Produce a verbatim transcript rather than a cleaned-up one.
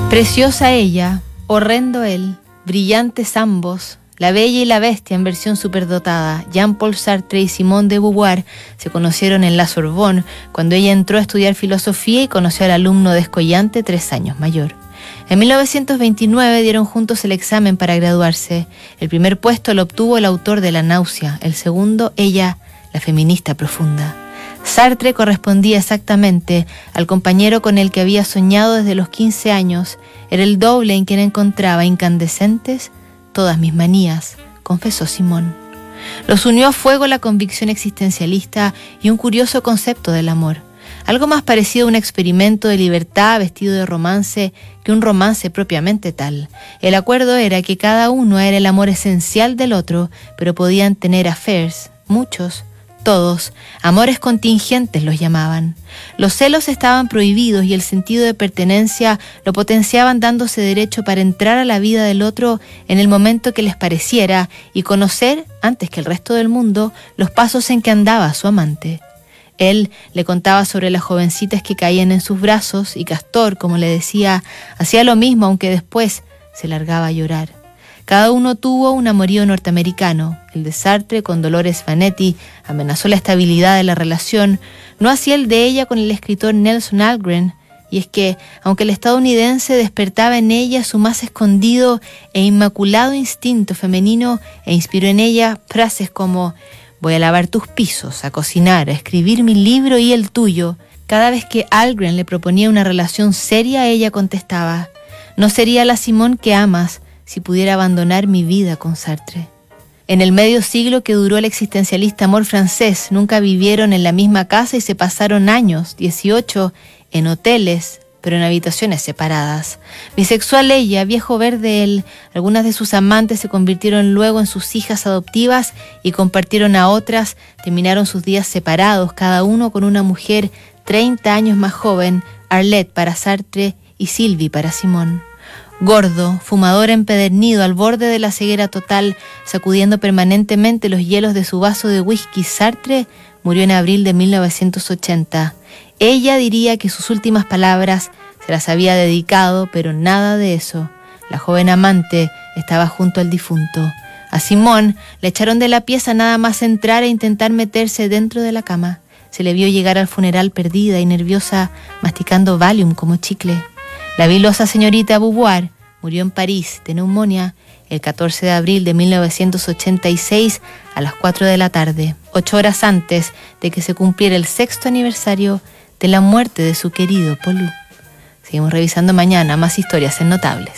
Preciosa ella, horrendo él, brillantes ambos, la bella y la bestia en versión superdotada. Jean-Paul Sartre y Simone de Beauvoir se conocieron en la Sorbonne cuando ella entró a estudiar filosofía y conoció al alumno descollante tres años mayor. En mil novecientos veintinueve dieron juntos el examen para graduarse. El primer puesto lo obtuvo el autor de La náusea, el segundo, ella, la feminista profunda. Sartre correspondía exactamente al compañero con el que había soñado desde los quince años. Era el doble en quien encontraba incandescentes todas mis manías, confesó Simón. Los unió a fuego la convicción existencialista y un curioso concepto del amor. Algo más parecido a un experimento de libertad vestido de romance que un romance propiamente tal. El acuerdo era que cada uno era el amor esencial del otro, pero podían tener affairs, muchos, todos, amores contingentes los llamaban. Los celos estaban prohibidos y el sentido de pertenencia lo potenciaban dándose derecho para entrar a la vida del otro en el momento que les pareciera y conocer, antes que el resto del mundo, los pasos en que andaba su amante. Él le contaba sobre las jovencitas que caían en sus brazos y Castor, como le decía, hacía lo mismo aunque después se largaba a llorar. Cada uno tuvo un amorío norteamericano. El de Sartre con Dolores Vanetti amenazó la estabilidad de la relación, no así el de ella con el escritor Nelson Algren, y es que, aunque el estadounidense despertaba en ella su más escondido e inmaculado instinto femenino e inspiró en ella frases como «voy a lavar tus pisos, a cocinar, a escribir mi libro y el tuyo», cada vez que Algren le proponía una relación seria, ella contestaba «no sería la Simón que amas si pudiera abandonar mi vida con Sartre». En el medio siglo que duró el existencialista amor francés, nunca vivieron en la misma casa y se pasaron años, dieciocho, en hoteles, pero en habitaciones separadas. Bisexual ella, viejo verde él, algunas de sus amantes se convirtieron luego en sus hijas adoptivas y compartieron a otras, terminaron sus días separados, cada uno con una mujer treinta años más joven, Arlette para Sartre y Sylvie para Simón. Gordo, fumador empedernido al borde de la ceguera total, sacudiendo permanentemente los hielos de su vaso de whisky, Sartre murió en abril de mil novecientos ochenta. Ella diría que sus últimas palabras se las había dedicado, pero nada de eso. La joven amante estaba junto al difunto. A Simón le echaron de la pieza nada más entrar e intentar meterse dentro de la cama. Se le vio llegar al funeral perdida y nerviosa, masticando Valium como chicle. La vilosa señorita Beauvoir murió en París de neumonía el catorce de abril de mil novecientos ochenta y seis a las cuatro de la tarde, ocho horas antes de que se cumpliera el sexto aniversario de la muerte de su querido Paul. Seguimos revisando mañana más historias en Notables.